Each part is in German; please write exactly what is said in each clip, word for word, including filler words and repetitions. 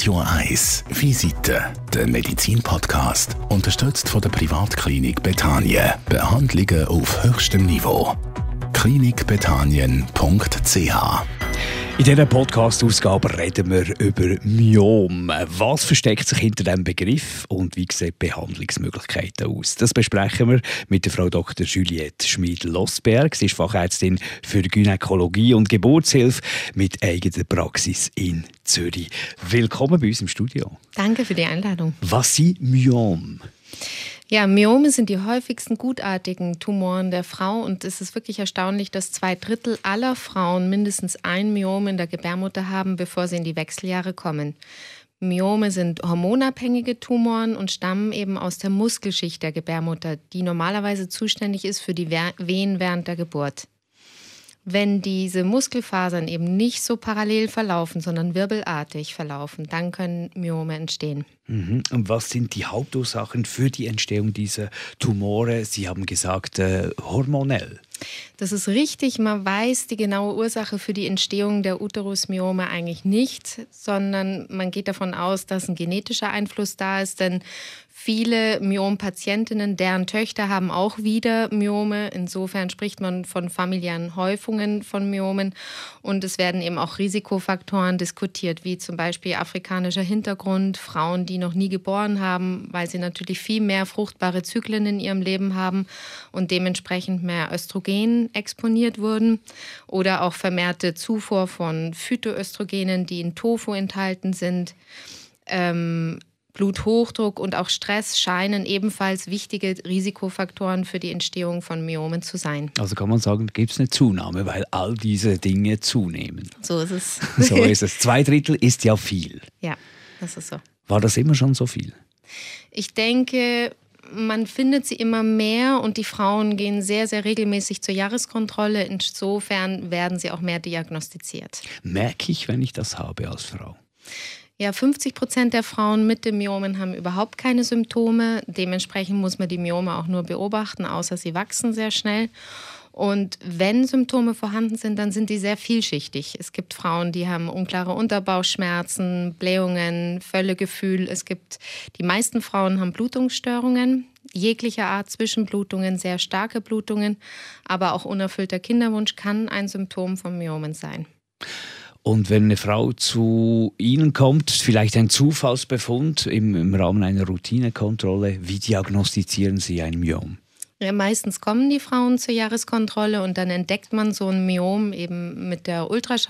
Radio eins Visite, der Medizin-Podcast, unterstützt von der Privatklinik Bethanien. Behandlungen auf höchstem Niveau. klinik bethanien punkt c h. In dieser Podcast-Ausgabe reden wir über Myom. Was versteckt sich hinter diesem Begriff und wie sehen Behandlungsmöglichkeiten aus? Das besprechen wir mit der Frau Doktor Juliette Schmid-Losberg. Sie ist Fachärztin für Gynäkologie und Geburtshilfe mit eigener Praxis in Zürich. Willkommen bei uns im Studio. Danke für die Einladung. Was sind Myom? Ja, Myome sind die häufigsten gutartigen Tumoren der Frau und es ist wirklich erstaunlich, dass zwei Drittel aller Frauen mindestens ein Myom in der Gebärmutter haben, bevor sie in die Wechseljahre kommen. Myome sind hormonabhängige Tumoren und stammen eben aus der Muskelschicht der Gebärmutter, die normalerweise zuständig ist für die Wehen während der Geburt. Wenn diese Muskelfasern eben nicht so parallel verlaufen, sondern wirbelartig verlaufen, dann können Myome entstehen. Mhm. Und was sind die Hauptursachen für die Entstehung dieser Tumore? Sie haben gesagt, äh, hormonell. Das ist richtig. Man weiß die genaue Ursache für die Entstehung der Uterusmyome eigentlich nicht, sondern man geht davon aus, dass ein genetischer Einfluss da ist, denn viele Myom-Patientinnen, deren Töchter haben auch wieder Myome. Insofern spricht man von familiären Häufungen von Myomen. Und es werden eben auch Risikofaktoren diskutiert, wie zum Beispiel afrikanischer Hintergrund, Frauen, die noch nie geboren haben, weil sie natürlich viel mehr fruchtbare Zyklen in ihrem Leben haben und dementsprechend mehr Östrogen exponiert wurden. Oder auch vermehrte Zufuhr von Phytoöstrogenen, die in Tofu enthalten sind. Ähm, Bluthochdruck und auch Stress scheinen ebenfalls wichtige Risikofaktoren für die Entstehung von Myomen zu sein. Also kann man sagen, gibt es eine Zunahme, weil all diese Dinge zunehmen. So ist es. So ist es. Zwei Drittel ist ja viel. Ja, das ist so. War das immer schon so viel? Ich denke, man findet sie immer mehr und die Frauen gehen sehr, sehr regelmäßig zur Jahreskontrolle. Insofern werden sie auch mehr diagnostiziert. Merke ich, wenn ich das habe als Frau? Ja, fünfzig Prozent der Frauen mit den Myomen haben überhaupt keine Symptome. Dementsprechend muss man die Myome auch nur beobachten, außer sie wachsen sehr schnell. Und wenn Symptome vorhanden sind, dann sind die sehr vielschichtig. Es gibt Frauen, die haben unklare Unterbauchschmerzen, Blähungen, Völlegefühl. Es gibt, die meisten Frauen haben Blutungsstörungen, jeglicher Art, Zwischenblutungen, sehr starke Blutungen. Aber auch unerfüllter Kinderwunsch kann ein Symptom von Myomen sein. Und wenn eine Frau zu Ihnen kommt, vielleicht ein Zufallsbefund im, im Rahmen einer Routinekontrolle, wie diagnostizieren Sie ein Myom? Ja, meistens kommen die Frauen zur Jahreskontrolle und dann entdeckt man so ein Myom eben mit der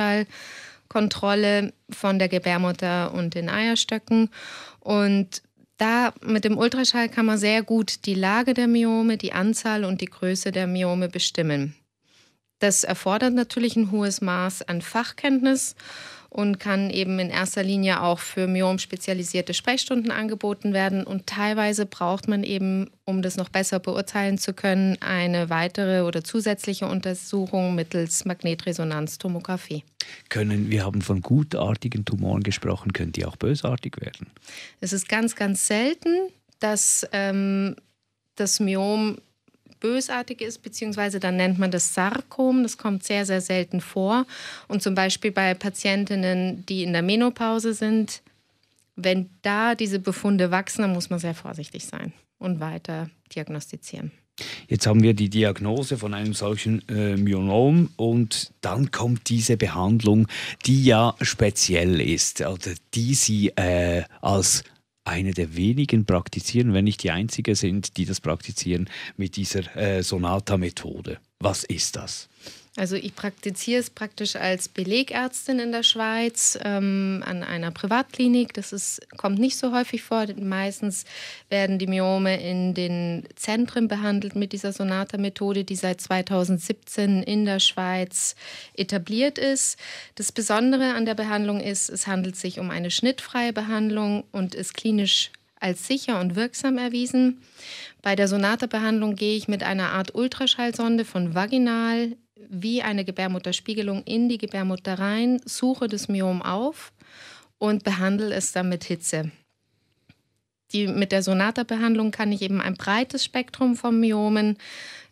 Ultraschallkontrolle von der Gebärmutter und den Eierstöcken. Und da mit dem Ultraschall kann man sehr gut die Lage der Myome, die Anzahl und die Größe der Myome bestimmen. Das erfordert natürlich ein hohes Maß an Fachkenntnis und kann eben in erster Linie auch für Myom spezialisierte Sprechstunden angeboten werden. Und teilweise braucht man eben, um das noch besser beurteilen zu können, eine weitere oder zusätzliche Untersuchung mittels Magnetresonanztomographie. Können, wir haben von gutartigen Tumoren gesprochen, können die auch bösartig werden? Es ist ganz, ganz selten, dass ähm, das Myom bösartig ist, beziehungsweise dann nennt man das Sarkom. Das kommt sehr, sehr selten vor. Und zum Beispiel bei Patientinnen, die in der Menopause sind, wenn da diese Befunde wachsen, dann muss man sehr vorsichtig sein und weiter diagnostizieren. Jetzt haben wir die Diagnose von einem solchen äh, Myom und dann kommt diese Behandlung, die ja speziell ist, oder die Sie äh, als eine der wenigen praktizieren, wenn nicht die einzige sind, die das praktizieren mit dieser äh, Sonata-Methode. Was ist das? Also ich praktiziere es praktisch als Belegärztin in der Schweiz ähm, an einer Privatklinik. Das ist, kommt nicht so häufig vor. Meistens werden die Myome in den Zentren behandelt mit dieser Sonata-Methode, die seit zweitausendsiebzehn in der Schweiz etabliert ist. Das Besondere an der Behandlung ist, es handelt sich um eine schnittfreie Behandlung und ist klinisch als sicher und wirksam erwiesen. Bei der Sonata-Behandlung gehe ich mit einer Art Ultraschallsonde von vaginal wie eine Gebärmutterspiegelung in die Gebärmutter rein, suche das Myom auf und behandle es dann mit Hitze. Die, mit der Sonata-Behandlung kann ich eben ein breites Spektrum von Myomen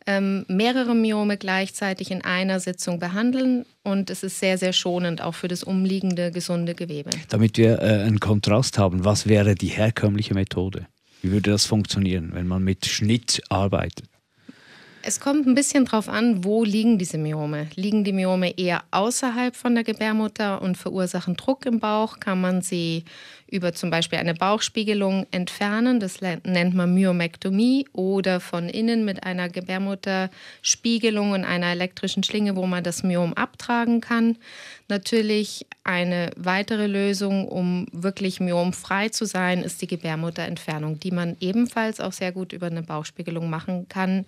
ähm, mehrere Myome gleichzeitig in einer Sitzung behandeln und es ist sehr, sehr schonend, auch für das umliegende gesunde Gewebe. Damit wir äh, einen Kontrast haben, was wäre die herkömmliche Methode? Wie würde das funktionieren, wenn man mit Schnitt arbeitet? Es kommt ein bisschen drauf an, wo liegen diese Myome. Liegen die Myome eher außerhalb von der Gebärmutter und verursachen Druck im Bauch, kann man sie über zum Beispiel eine Bauchspiegelung entfernen. Das nennt man Myomektomie oder von innen mit einer Gebärmutterspiegelung und einer elektrischen Schlinge, wo man das Myom abtragen kann. Natürlich eine weitere Lösung, um wirklich myomfrei zu sein, ist die Gebärmutterentfernung, die man ebenfalls auch sehr gut über eine Bauchspiegelung machen kann.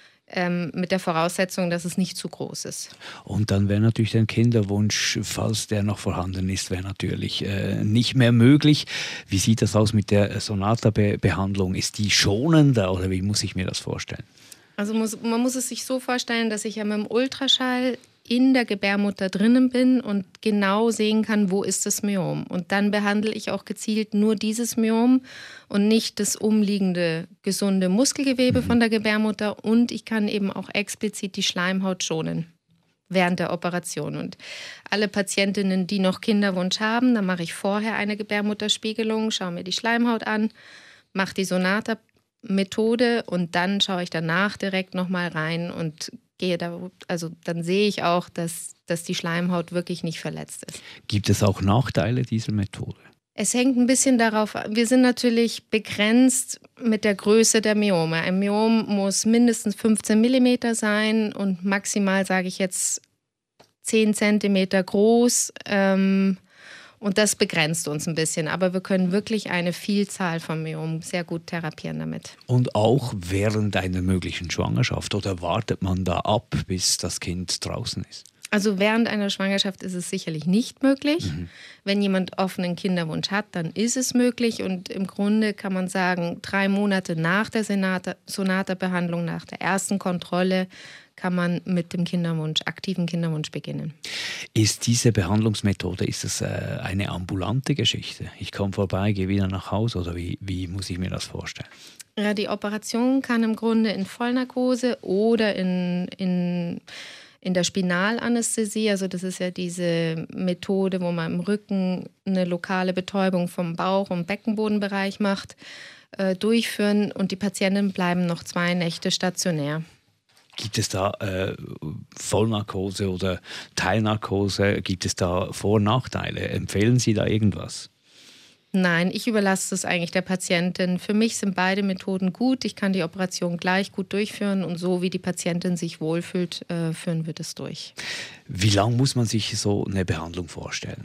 Ähm, mit der Voraussetzung, dass es nicht zu groß ist. Und dann wäre natürlich der Kinderwunsch, falls der noch vorhanden ist, wäre natürlich äh, nicht mehr möglich. Wie sieht das aus mit der Sonata-Behandlung? Ist die schonender oder wie muss ich mir das vorstellen? Also muss, man muss es sich so vorstellen, dass ich ja mit dem Ultraschall in der Gebärmutter drinnen bin und genau sehen kann, wo ist das Myom. Und dann behandle ich auch gezielt nur dieses Myom und nicht das umliegende gesunde Muskelgewebe mhm. von der Gebärmutter. Und ich kann eben auch explizit die Schleimhaut schonen während der Operation. Und alle Patientinnen, die noch Kinderwunsch haben, dann mache ich vorher eine Gebärmutterspiegelung, schaue mir die Schleimhaut an, mache die Sonata-Methode und dann schaue ich danach direkt nochmal rein und gehe da, also dann sehe ich auch, dass, dass die Schleimhaut wirklich nicht verletzt ist. Gibt es auch Nachteile dieser Methode? Es hängt ein bisschen darauf an. Wir sind natürlich begrenzt mit der Größe der Myome. Ein Myom muss mindestens fünfzehn Millimeter sein und maximal, sage ich jetzt, zehn Zentimeter groß. Ähm, und das begrenzt uns ein bisschen. Aber wir können wirklich eine Vielzahl von Myomen sehr gut therapieren damit. Und auch während einer möglichen Schwangerschaft? Oder wartet man da ab, bis das Kind draußen ist? Also während einer Schwangerschaft ist es sicherlich nicht möglich. Mhm. Wenn jemand offenen Kinderwunsch hat, dann ist es möglich. Und im Grunde kann man sagen, drei Monate nach der Sonata-Behandlung, nach der ersten Kontrolle, kann man mit dem Kinderwunsch, aktiven Kinderwunsch beginnen. Ist diese Behandlungsmethode, ist das äh, eine ambulante Geschichte? Ich komme vorbei, gehe wieder nach Hause oder wie, wie muss ich mir das vorstellen? Ja, die Operation kann im Grunde in Vollnarkose oder in, in, in der Spinalanästhesie, also das ist ja diese Methode, wo man im Rücken eine lokale Betäubung vom Bauch- und Beckenbodenbereich macht, äh, durchführen und die Patienten bleiben noch zwei Nächte stationär. Gibt es da äh, Vollnarkose oder Teilnarkose? Gibt es da Vor- und Nachteile? Empfehlen Sie da irgendwas? Nein, ich überlasse das eigentlich der Patientin. Für mich sind beide Methoden gut. Ich kann die Operation gleich gut durchführen und so wie die Patientin sich wohlfühlt, äh, führen wir das durch. Wie lange muss man sich so eine Behandlung vorstellen?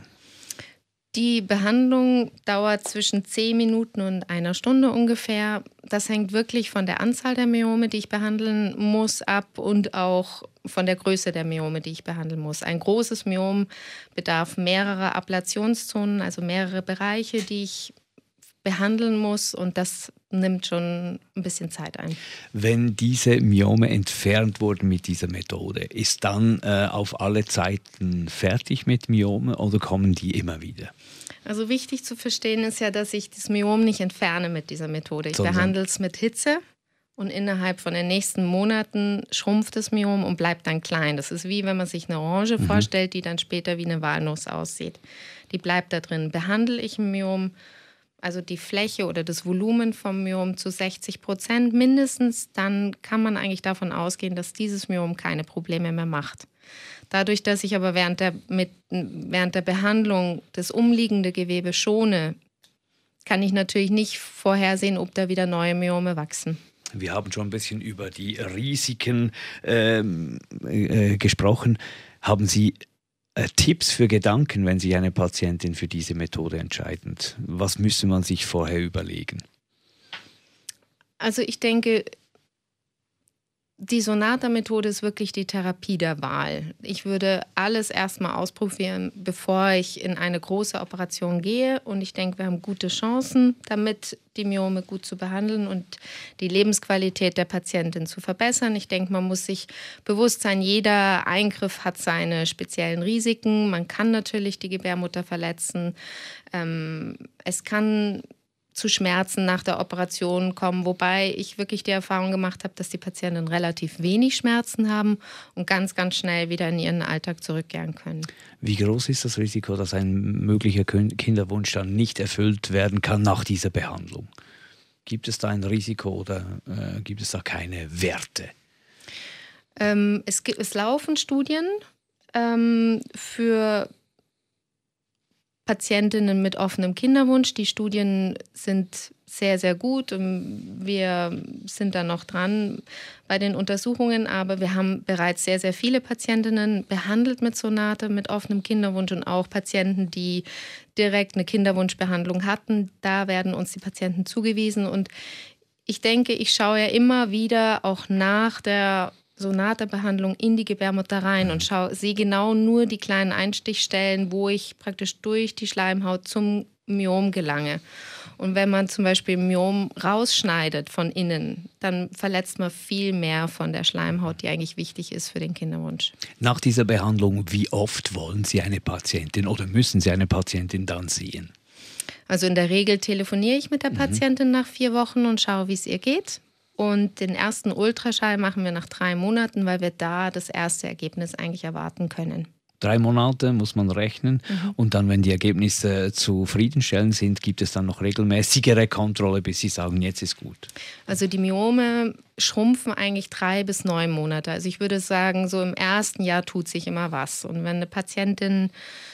Die Behandlung dauert zwischen zehn Minuten und einer Stunde ungefähr. Das hängt wirklich von der Anzahl der Myome, die ich behandeln muss, ab und auch von der Größe der Myome, die ich behandeln muss. Ein großes Myom bedarf mehrerer Ablationszonen, also mehrere Bereiche, die ich behandeln muss und das nimmt schon ein bisschen Zeit ein. Wenn diese Myome entfernt wurden mit dieser Methode, ist dann äh, auf alle Zeiten fertig mit Myome oder kommen die immer wieder? Also wichtig zu verstehen ist ja, dass ich das Myom nicht entferne mit dieser Methode. Ich Sondern behandle es mit Hitze und innerhalb von den nächsten Monaten schrumpft das Myom und bleibt dann klein. Das ist wie wenn man sich eine Orange mhm. vorstellt, die dann später wie eine Walnuss aussieht. Die bleibt da drin. Behandle ich ein Myom, also die Fläche oder das Volumen vom Myom zu sechzig Prozent mindestens, dann kann man eigentlich davon ausgehen, dass dieses Myom keine Probleme mehr macht. Dadurch, dass ich aber während der, mit, während der Behandlung das umliegende Gewebe schone, kann ich natürlich nicht vorhersehen, ob da wieder neue Myome wachsen. Wir haben schon ein bisschen über die Risiken ähm, äh, gesprochen. Haben Sie äh, Tipps für Gedanken, wenn sich eine Patientin für diese Methode entscheidet? Was müsste man sich vorher überlegen? Also ich denke, die Sonata-Methode ist wirklich die Therapie der Wahl. Ich würde alles erstmal ausprobieren, bevor ich in eine große Operation gehe. Und ich denke, wir haben gute Chancen, damit die Myome gut zu behandeln und die Lebensqualität der Patientin zu verbessern. Ich denke, man muss sich bewusst sein, jeder Eingriff hat seine speziellen Risiken. Man kann natürlich die Gebärmutter verletzen. Ähm, es kann zu Schmerzen nach der Operation kommen, wobei ich wirklich die Erfahrung gemacht habe, dass die Patienten relativ wenig Schmerzen haben und ganz, ganz schnell wieder in ihren Alltag zurückkehren können. Wie groß ist das Risiko, dass ein möglicher Kinderwunsch dann nicht erfüllt werden kann nach dieser Behandlung? Gibt es da ein Risiko oder äh, gibt es da keine Werte? Ähm, es, gibt, es laufen Studien ähm, für Patientinnen mit offenem Kinderwunsch. Die Studien sind sehr, sehr gut. Wir sind da noch dran bei den Untersuchungen, aber wir haben bereits sehr, sehr viele Patientinnen behandelt mit Sonate, mit offenem Kinderwunsch und auch Patienten, die direkt eine Kinderwunschbehandlung hatten. Da werden uns die Patienten zugewiesen und ich denke, ich schaue ja immer wieder auch nach der Sonata-Behandlung in die Gebärmutter rein und schau, sehe genau nur die kleinen Einstichstellen, wo ich praktisch durch die Schleimhaut zum Myom gelange. Und wenn man zum Beispiel Myom rausschneidet von innen, dann verletzt man viel mehr von der Schleimhaut, die eigentlich wichtig ist für den Kinderwunsch. Nach dieser Behandlung, wie oft wollen Sie eine Patientin oder müssen Sie eine Patientin dann sehen? Also in der Regel telefoniere ich mit der Patientin mhm. nach vier Wochen und schaue, wie es ihr geht. Und den ersten Ultraschall machen wir nach drei Monaten, weil wir da das erste Ergebnis eigentlich erwarten können. Drei Monate muss man rechnen mhm. und dann, wenn die Ergebnisse zufriedenstellend sind, gibt es dann noch regelmäßigere Kontrolle, bis Sie sagen, jetzt ist gut. Also die Myome schrumpfen eigentlich drei bis neun Monate. Also ich würde sagen, so im ersten Jahr tut sich immer was. Und wenn eine Patientin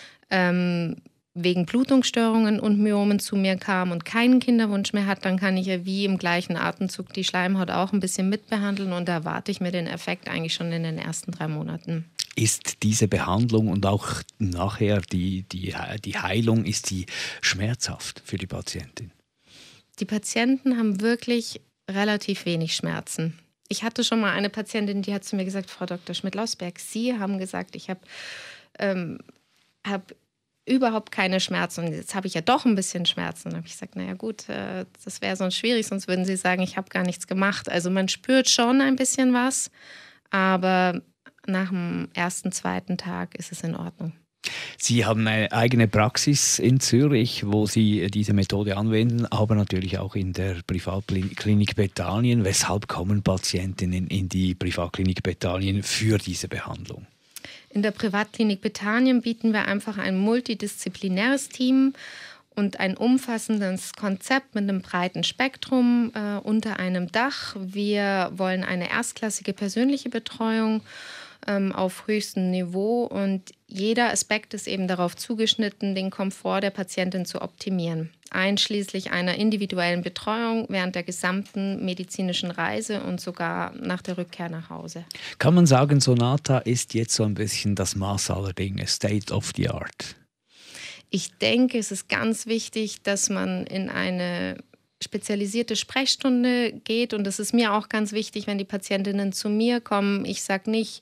ähm, wegen Blutungsstörungen und Myomen zu mir kam und keinen Kinderwunsch mehr hat, dann kann ich ja wie im gleichen Atemzug die Schleimhaut auch ein bisschen mitbehandeln und da erwarte ich mir den Effekt eigentlich schon in den ersten drei Monaten. Ist diese Behandlung und auch nachher die, die, die Heilung, ist die schmerzhaft für die Patientin? Die Patienten haben wirklich relativ wenig Schmerzen. Ich hatte schon mal eine Patientin, die hat zu mir gesagt, Frau Doktor Schmidt-Lausberg, Sie haben gesagt, ich habe ähm, hab überhaupt keine Schmerzen und jetzt habe ich ja doch ein bisschen Schmerzen. Und dann habe ich gesagt, naja gut, äh, das wäre sonst schwierig, sonst würden Sie sagen, ich habe gar nichts gemacht. Also man spürt schon ein bisschen was, aber nach dem ersten, zweiten Tag ist es in Ordnung. Sie haben eine eigene Praxis in Zürich, wo Sie diese Methode anwenden, aber natürlich auch in der Privatklinik Bethanien. Weshalb kommen Patientinnen in die Privatklinik Bethanien für diese Behandlung? In der Privatklinik Bethanien bieten wir einfach ein multidisziplinäres Team und ein umfassendes Konzept mit einem breiten Spektrum äh, unter einem Dach. Wir wollen eine erstklassige persönliche Betreuung ähm, auf höchstem Niveau und jeder Aspekt ist eben darauf zugeschnitten, den Komfort der Patientin zu optimieren, einschließlich einer individuellen Betreuung während der gesamten medizinischen Reise und sogar nach der Rückkehr nach Hause. Kann man sagen, Sonata ist jetzt so ein bisschen das Maß aller Dinge, State of the Art? Ich denke, es ist ganz wichtig, dass man in eine spezialisierte Sprechstunde geht und es ist mir auch ganz wichtig, wenn die Patientinnen zu mir kommen. Ich sage nicht,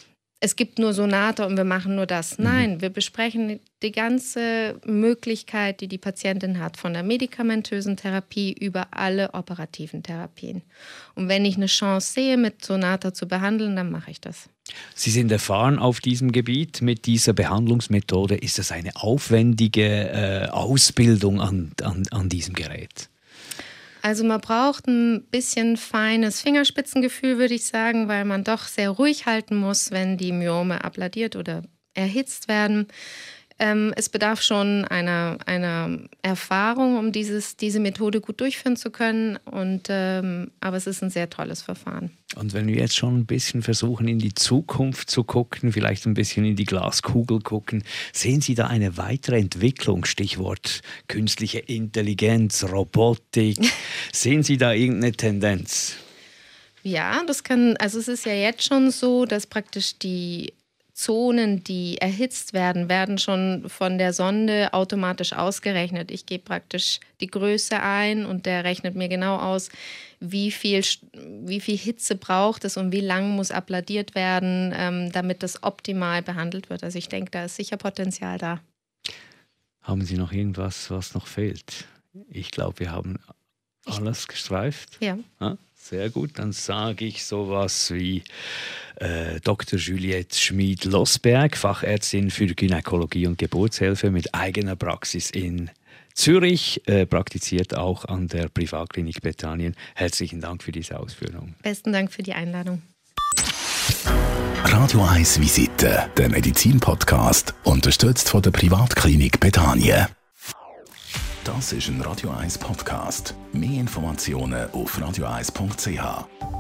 es gibt nur Sonata und wir machen nur das. Nein, wir besprechen die ganze Möglichkeit, die die Patientin hat, von der medikamentösen Therapie über alle operativen Therapien. Und wenn ich eine Chance sehe, mit Sonata zu behandeln, dann mache ich das. Sie sind erfahren auf diesem Gebiet mit dieser Behandlungsmethode. Ist das eine aufwendige äh, Ausbildung an, an, an diesem Gerät? Also man braucht ein bisschen feines Fingerspitzengefühl, würde ich sagen, weil man doch sehr ruhig halten muss, wenn die Myome abladiert oder erhitzt werden. Ähm, es bedarf schon einer, einer Erfahrung, um dieses, diese Methode gut durchführen zu können. Und, ähm, aber es ist ein sehr tolles Verfahren. Und wenn wir jetzt schon ein bisschen versuchen, in die Zukunft zu gucken, vielleicht ein bisschen in die Glaskugel gucken, sehen Sie da eine weitere Entwicklung? Stichwort künstliche Intelligenz, Robotik. Sehen Sie da irgendeine Tendenz? Ja, das kann, also es ist ja jetzt schon so, dass praktisch die Zonen, die erhitzt werden, werden schon von der Sonde automatisch ausgerechnet. Ich gebe praktisch die Größe ein und der rechnet mir genau aus, wie viel, wie viel Hitze braucht es und wie lang muss abladiert werden, ähm, damit das optimal behandelt wird. Also ich denke, da ist sicher Potenzial da. Haben Sie noch irgendwas, was noch fehlt? Ich glaube, wir haben alles gestreift. Ja. Ah, sehr gut, dann sage ich sowas wie äh, Doktor Juliette Schmid-Losberg, Fachärztin für Gynäkologie und Geburtshilfe mit eigener Praxis in Zürich, äh, praktiziert auch an der Privatklinik Bethanien. Herzlichen Dank für diese Ausführung. Besten Dank für die Einladung. Radio eins Visite, der Medizin-Podcast, unterstützt von der Privatklinik Bethanien. Das ist ein Radio eins Podcast. Mehr Informationen auf radio eins punkt c h.